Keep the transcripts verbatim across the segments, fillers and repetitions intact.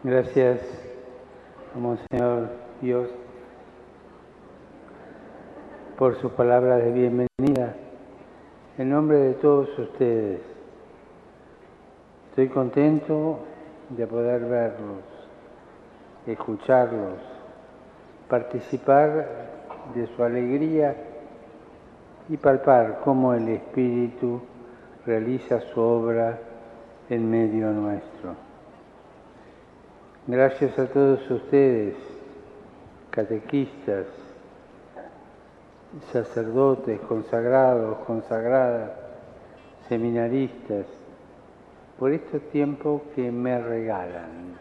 Gracias, Monseñor Dios, por sus palabras de bienvenida. En nombre de todos ustedes, estoy contento de poder verlos, escucharlos, participar de su alegría y palpar cómo el Espíritu realiza su obra en medio nuestro. Gracias a todos ustedes, catequistas, sacerdotes, consagrados, consagradas, seminaristas, por estos tiempos que me regalan.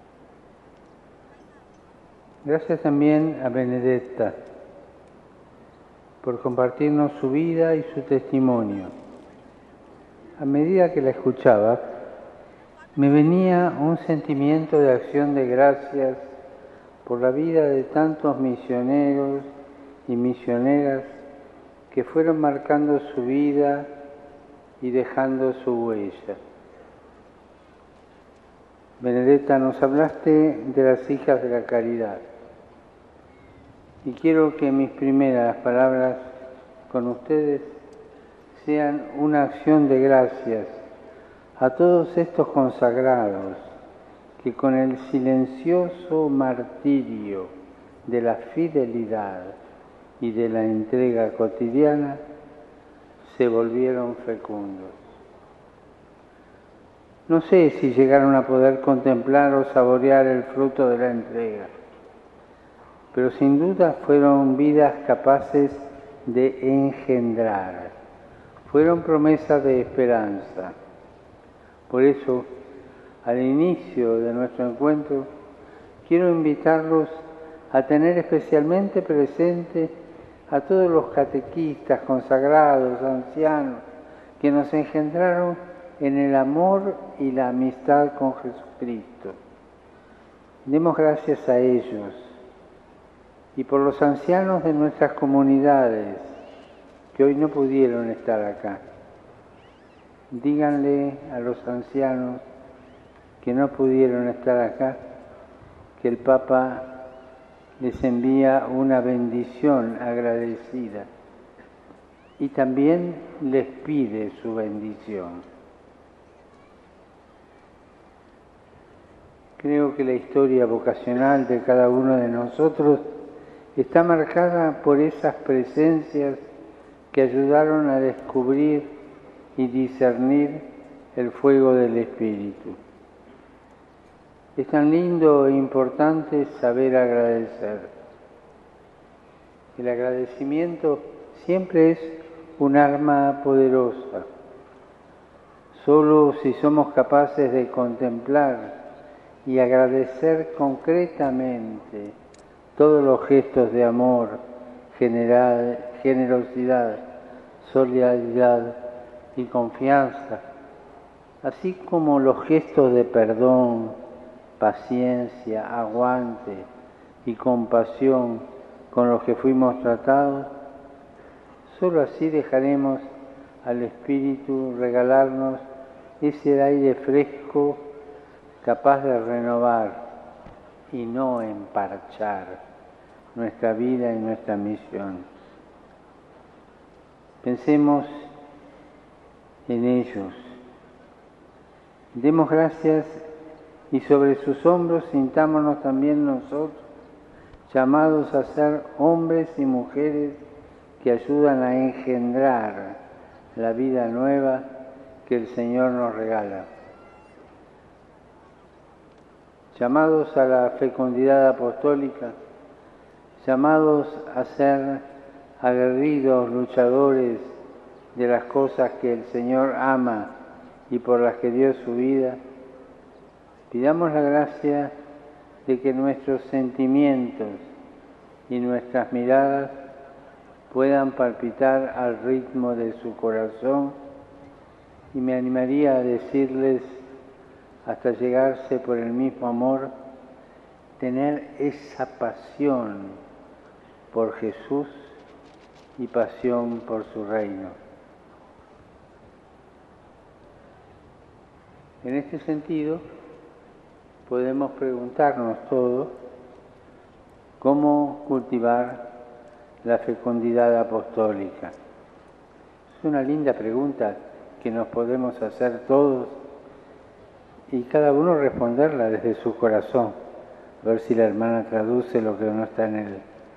Gracias también a Benedetta por compartirnos su vida y su testimonio. A medida que la escuchaba, me venía un sentimiento de acción de gracias por la vida de tantos misioneros y misioneras que fueron marcando su vida y dejando su huella. Benedetta, nos hablaste de las hijas de la caridad y quiero que mis primeras palabras con ustedes sean una acción de gracias a todos estos consagrados que con el silencioso martirio de la fidelidad y de la entrega cotidiana se volvieron fecundos. No sé si llegaron a poder contemplar o saborear el fruto de la entrega, pero sin duda fueron vidas capaces de engendrar, fueron promesas de esperanza. Por eso, al inicio de nuestro encuentro, quiero invitarlos a tener especialmente presente a todos los catequistas, consagrados, ancianos, que nos engendraron en el amor y la amistad con Jesucristo. Demos gracias a ellos y por los ancianos de nuestras comunidades que hoy no pudieron estar acá. Díganle a los ancianos que no pudieron estar acá que el Papa les envía una bendición agradecida y también les pide su bendición. Creo que la historia vocacional de cada uno de nosotros está marcada por esas presencias que ayudaron a descubrir y discernir el fuego del Espíritu. Es tan lindo e importante saber agradecer. El agradecimiento siempre es un arma poderosa. Solo si somos capaces de contemplar y agradecer concretamente todos los gestos de amor, generosidad, solidaridad y confianza, así como los gestos de perdón, paciencia, aguante y compasión con los que fuimos tratados, solo así dejaremos al Espíritu regalarnos ese aire fresco capaz de renovar y no emparchar nuestra vida y nuestra misión. Pensemos en ellos. Demos gracias y sobre sus hombros sintámonos también nosotros, llamados a ser hombres y mujeres que ayudan a engendrar la vida nueva que el Señor nos regala. Llamados a la fecundidad apostólica, llamados a ser aguerridos luchadores de las cosas que el Señor ama y por las que dio su vida, pidamos la gracia de que nuestros sentimientos y nuestras miradas puedan palpitar al ritmo de su corazón, y me animaría a decirles, hasta llegarse por el mismo amor, tener esa pasión por Jesús y pasión por su reino. En este sentido, podemos preguntarnos todos cómo cultivar la fecundidad apostólica. Es una linda pregunta que nos podemos hacer todos y cada uno responderla desde su corazón, a ver si la hermana traduce lo que no está en él.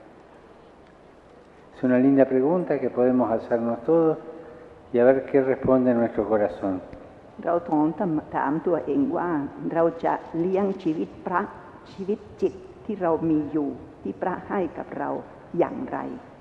Es una linda pregunta que podemos hacernos todos y a ver qué responde nuestro corazón. เราท้องถามตัวเองว่าเราจะเลี้ยงชีวิตพระชีวิตจิตที่เรามีอยู่ที่พระให้กับเราอย่างไร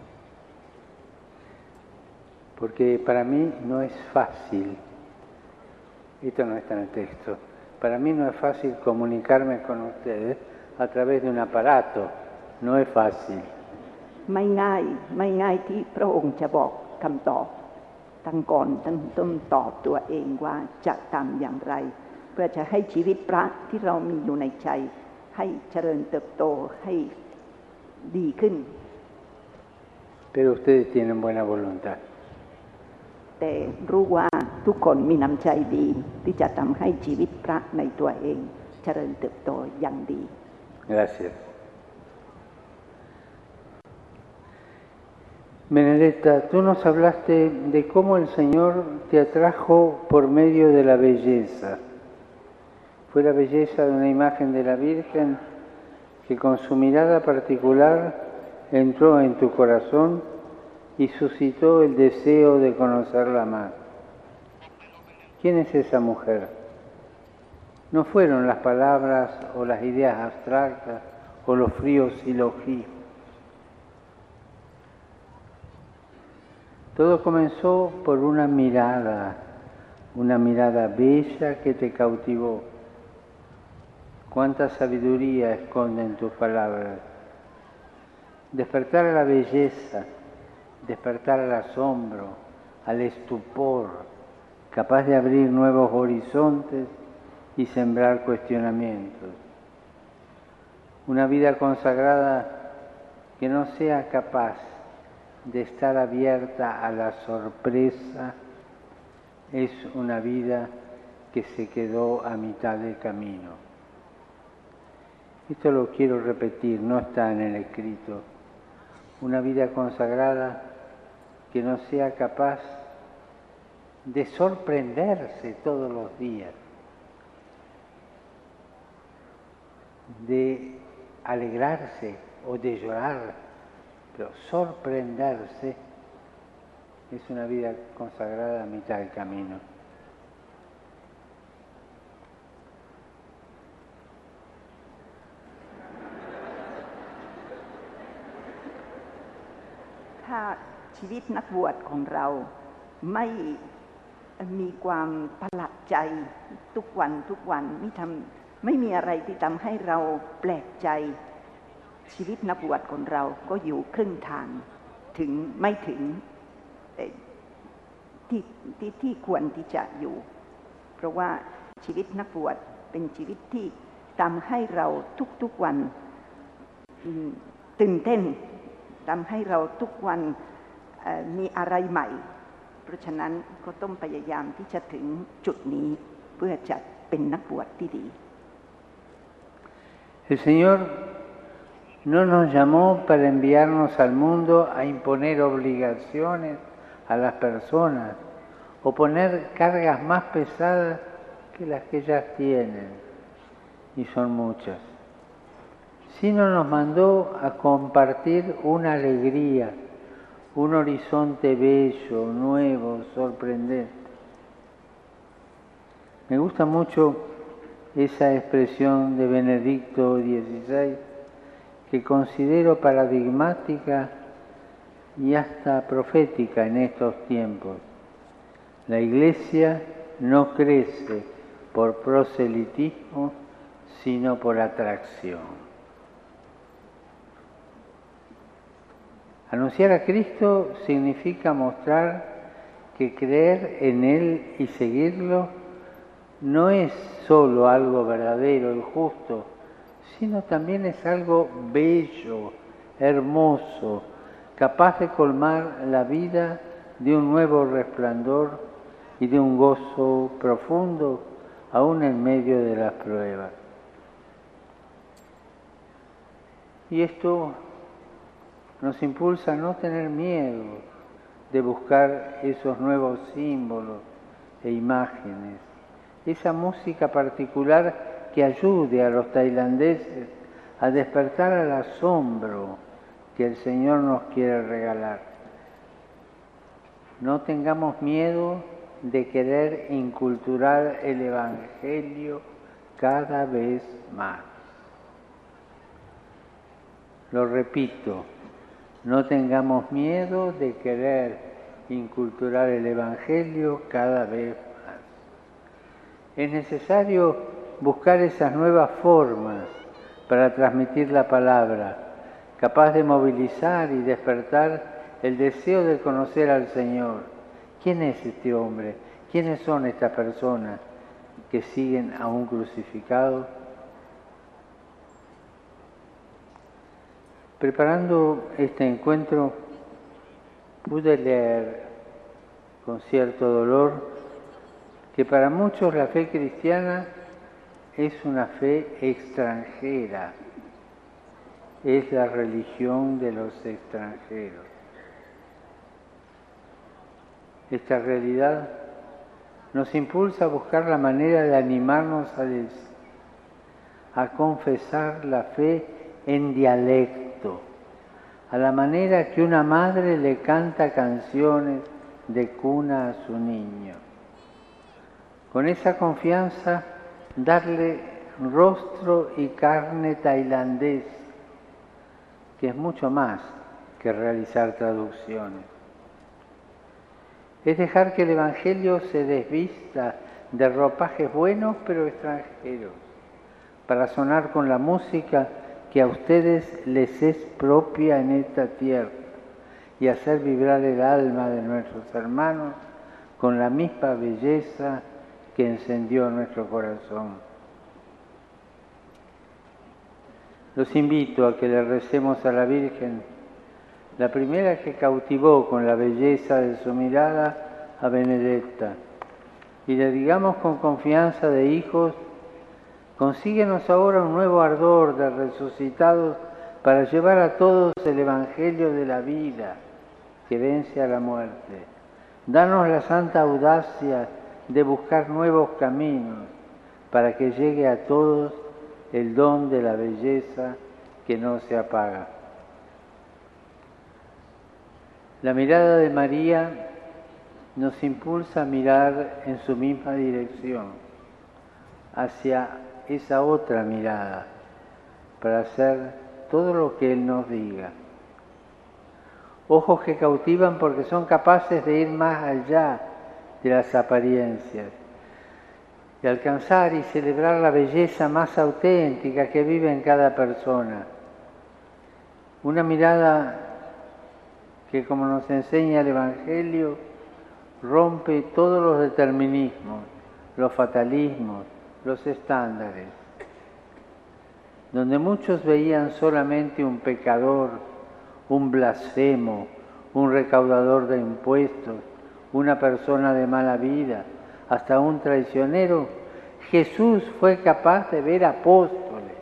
Porque para mí no es fácil, esto no está en el texto, para mí no es fácil comunicarme con ustedes a través de un aparato, no es fácil. ไม่ง่ายไม่ง่ายที่พระองค์จะบอกคำตอบตั้งก่อนตั้งต้นตอบตัวเองว่าจะทำอย่างไรเพื่อจะให้ชีวิตพระที่เรามีอยู่ในใจให้เจริญเติบโตให้ดีขึ้น Pero ustedes tienen buena voluntad. แต่รู้ว่าทุกคนมีน้ำใจดีที่จะทำให้ชีวิตพระในตัวเองเจริญเติบโตอย่างดี Gracias. Benedetta, tú nos hablaste de cómo el Señor te atrajo por medio de la belleza. Fue la belleza de una imagen de la Virgen que con su mirada particular entró en tu corazón y suscitó el deseo de conocerla más. ¿Quién es esa mujer? No fueron las palabras o las ideas abstractas o los fríos silogismos. Todo comenzó por una mirada, una mirada bella que te cautivó. Cuánta sabiduría esconden tus palabras. Despertar a la belleza, despertar al asombro, al estupor, capaz de abrir nuevos horizontes y sembrar cuestionamientos. Una vida consagrada que no sea capaz de estar abierta a la sorpresa es una vida que se quedó a mitad del camino. Esto lo quiero repetir, no está en el escrito. Una vida consagrada que no sea capaz de sorprenderse todos los días, de alegrarse o de llorar, pero sorprenderse es una vida consagrada a mitad del camino. Si ชีวิตนักบวชของเราไม่มีความประหลาดใจทุกวันทุกวันไม่ทำไม่มีอะไรที่ทำให้เราแปลกใจชีวิตนักบวชของเราก็อยู่ครึ่งทางถึงไม่ถึงที่ที่ที่ควรที่จะอยู่เพราะว่าชีวิตนักบวชเป็นชีวิตที่ทำให้เราทุกๆวันตื่นเต้นทำให้เราทุกวันมีอะไรใหม่เพราะฉะนั้นก็ต้องพยายามที่จะถึงจุดนี้เพื่อจะเป็นนักบวชที่ดี El Señor no nos llamó para enviarnos al mundo a imponer obligaciones a las personas o poner cargas más pesadas que las que ellas tienen, y son muchas, sino nos mandó a compartir una alegría, un horizonte bello, nuevo, sorprendente. Me gusta mucho esa expresión de Benedicto dieciséis que considero paradigmática y hasta profética en estos tiempos. La Iglesia no crece por proselitismo, sino por atracción. Anunciar a Cristo significa mostrar que creer en Él y seguirlo no es solo algo verdadero y justo, sino también es algo bello, hermoso, capaz de colmar la vida de un nuevo resplandor y de un gozo profundo, aún en medio de las pruebas. Y esto nos impulsa a no tener miedo de buscar esos nuevos símbolos e imágenes, esa música particular que ayude a los tailandeses a despertar al asombro que el Señor nos quiere regalar. No tengamos miedo de querer inculturar el Evangelio cada vez más. Lo repito, no tengamos miedo de querer inculturar el Evangelio cada vez más. Es necesario buscar esas nuevas formas para transmitir la palabra, capaz de movilizar y despertar el deseo de conocer al Señor. ¿Quién es este hombre? ¿Quiénes son estas personas que siguen a un crucificado? Preparando este encuentro, pude leer con cierto dolor que para muchos la fe cristiana es una fe extranjera, es la religión de los extranjeros. Esta realidad nos impulsa a buscar la manera de animarnos a, des, a confesar la fe en dialecto, a la manera que una madre le canta canciones de cuna a su niño. Con esa confianza, darle rostro y carne tailandés, que es mucho más que realizar traducciones. Es dejar que el Evangelio se desvista de ropajes buenos pero extranjeros, para sonar con la música que a ustedes les es propia en esta tierra y hacer vibrar el alma de nuestros hermanos con la misma belleza que encendió nuestro corazón. Los invito a que le recemos a la Virgen, la primera que cautivó con la belleza de su mirada a Benedetta, y le digamos con confianza de hijos: consíguenos ahora un nuevo ardor de resucitados para llevar a todos el Evangelio de la vida que vence a la muerte. Danos la santa audacia de buscar nuevos caminos para que llegue a todos el don de la belleza que no se apaga. La mirada de María nos impulsa a mirar en su misma dirección, hacia esa otra mirada, para hacer todo lo que Él nos diga. Ojos que cautivan porque son capaces de ir más allá de las apariencias y alcanzar y celebrar la belleza más auténtica que vive en cada persona. Una mirada que, como nos enseña el Evangelio, rompe todos los determinismos, los fatalismos, los estándares. Donde muchos veían solamente un pecador, un blasfemo, un recaudador de impuestos, una persona de mala vida, hasta un traicionero, Jesús fue capaz de ver apóstoles.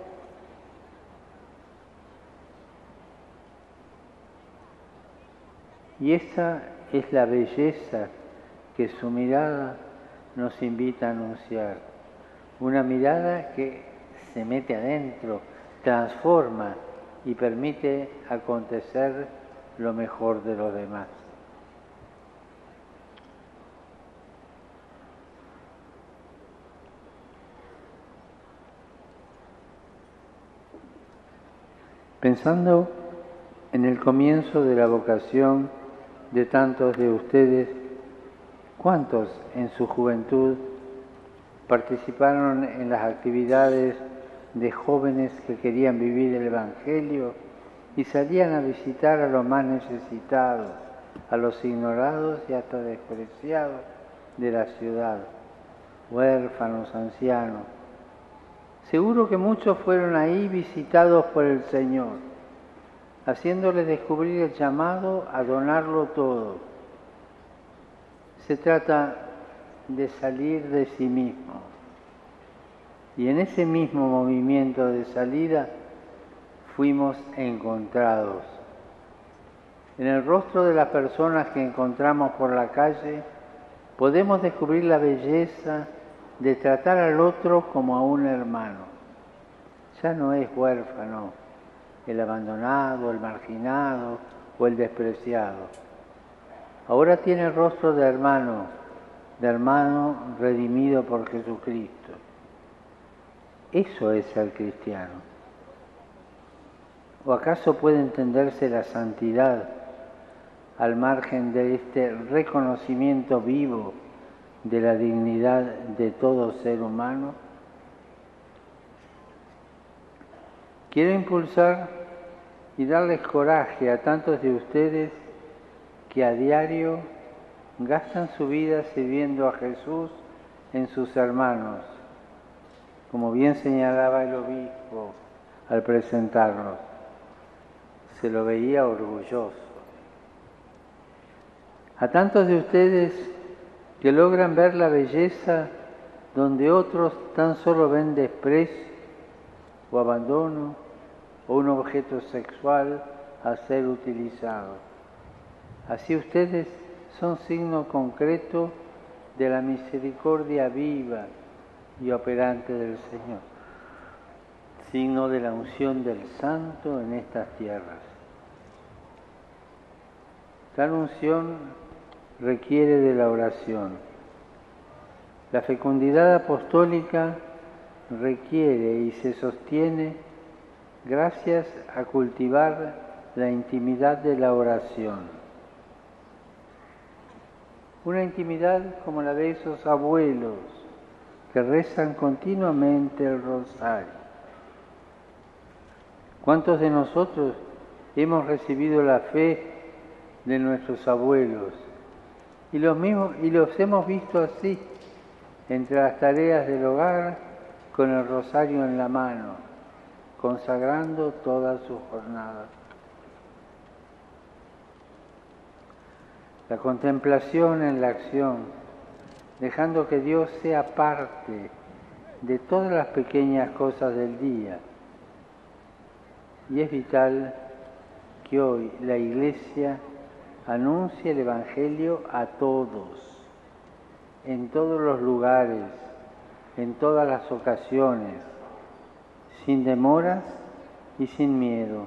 Y esa es la belleza que su mirada nos invita a anunciar. Una mirada que se mete adentro, transforma y permite acontecer lo mejor de los demás. Pensando en el comienzo de la vocación de tantos de ustedes, ¿cuántos en su juventud participaron en las actividades de jóvenes que querían vivir el Evangelio y salían a visitar a los más necesitados, a los ignorados y hasta despreciados de la ciudad, huérfanos, ancianos? Seguro que muchos fueron ahí visitados por el Señor, haciéndoles descubrir el llamado a donarlo todo. Se trata de salir de sí mismo. Y en ese mismo movimiento de salida fuimos encontrados. En el rostro de las personas que encontramos por la calle podemos descubrir la belleza de tratar al otro como a un hermano. Ya no es huérfano, el abandonado, el marginado o el despreciado. Ahora tiene el rostro de hermano, de hermano redimido por Jesucristo. Eso es ser cristiano. ¿O acaso puede entenderse la santidad al margen de este reconocimiento vivo de la dignidad de todo ser humano? Quiero impulsar y darles coraje a tantos de ustedes que a diario gastan su vida sirviendo a Jesús en sus hermanos, como bien señalaba el obispo al presentarlos. Se lo veía orgulloso. A tantos de ustedes que logran ver la belleza donde otros tan solo ven desprecio o abandono o un objeto sexual a ser utilizado. Así ustedes son signo concreto de la misericordia viva y operante del Señor, signo de la unción del Santo en estas tierras. Tal unción requiere de la oración. La fecundidad apostólica requiere y se sostiene gracias a cultivar la intimidad de la oración. Una intimidad como la de esos abuelos que rezan continuamente el rosario. ¿Cuántos de nosotros hemos recibido la fe de nuestros abuelos y los mismos y los hemos visto así entre las tareas del hogar con el rosario en la mano, consagrando todas sus jornadas? La contemplación en la acción, dejando que Dios sea parte de todas las pequeñas cosas del día. Y es vital que hoy la Iglesia anuncie el Evangelio a todos, en todos los lugares, en todas las ocasiones, sin demoras y sin miedo.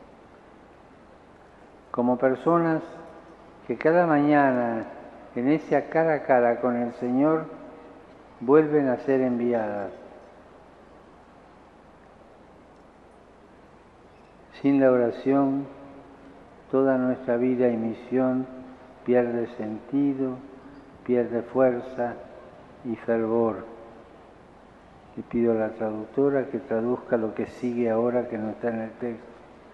Como personas que cada mañana en ese cara a cara con el Señor vuelven a ser enviadas. Sin la oración, toda nuestra vida y misión pierde sentido, pierde fuerza y fervor. Le pido a la traductora que traduzca lo que sigue ahora que no está en el texto.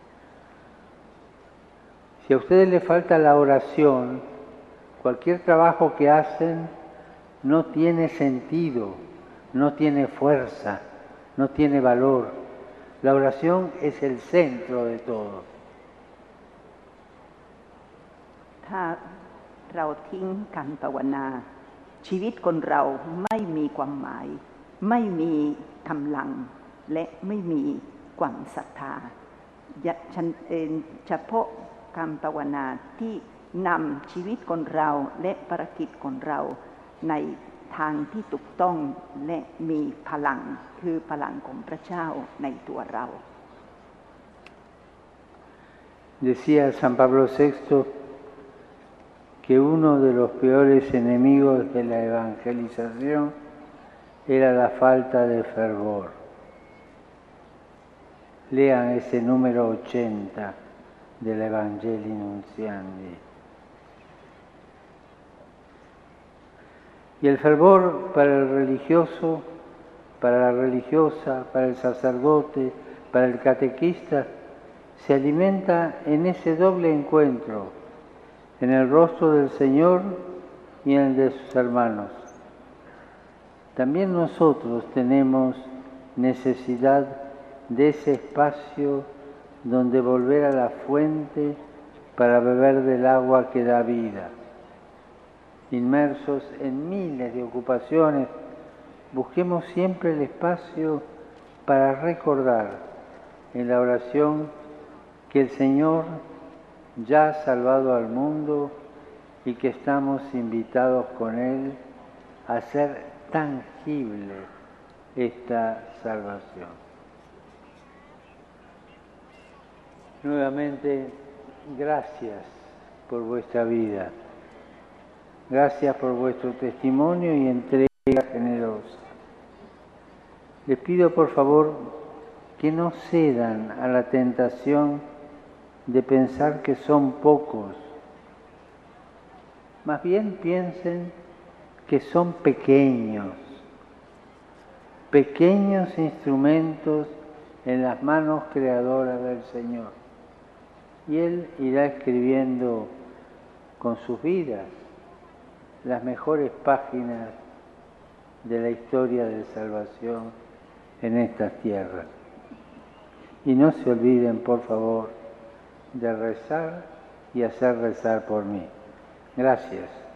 Si a ustedes les falta la oración, cualquier trabajo que hacen no tiene sentido, no tiene fuerza, no tiene valor. La oración es el centro de todo. ถ้าเราทิ้งการภาวนาชีวิตคนเราไม่มีความหมายไม่มีกำลังและไม่มีความศรัทธาเฉพาะการภาวนาที่นำชีวิตคนเราและภารกิจของเราในทางที่ถูกต้องและมีพลังคือพลังของพระเจ้าในตัวเรา Decía San Pablo sexto que uno de los peores enemigos de la evangelización era la falta de fervor. Lean ese número ochenta del Evangelii Nuntiandi. Y el fervor para el religioso, para la religiosa, para el sacerdote, para el catequista, se alimenta en ese doble encuentro, en el rostro del Señor y en el de sus hermanos. También nosotros tenemos necesidad de ese espacio donde volver a la fuente para beber del agua que da vida. Inmersos en miles de ocupaciones, busquemos siempre el espacio para recordar en la oración que el Señor ya ha salvado al mundo y que estamos invitados con Él a hacer tangible esta salvación. Nuevamente, gracias por vuestra vida. Gracias por vuestro testimonio y entrega generosa. Les pido por favor que no cedan a la tentación de pensar que son pocos. Más bien piensen que son pequeños, pequeños instrumentos en las manos creadoras del Señor. Y Él irá escribiendo con sus vidas las mejores páginas de la historia de salvación en estas tierras. Y no se olviden, por favor, de rezar y hacer rezar por mí. Gracias.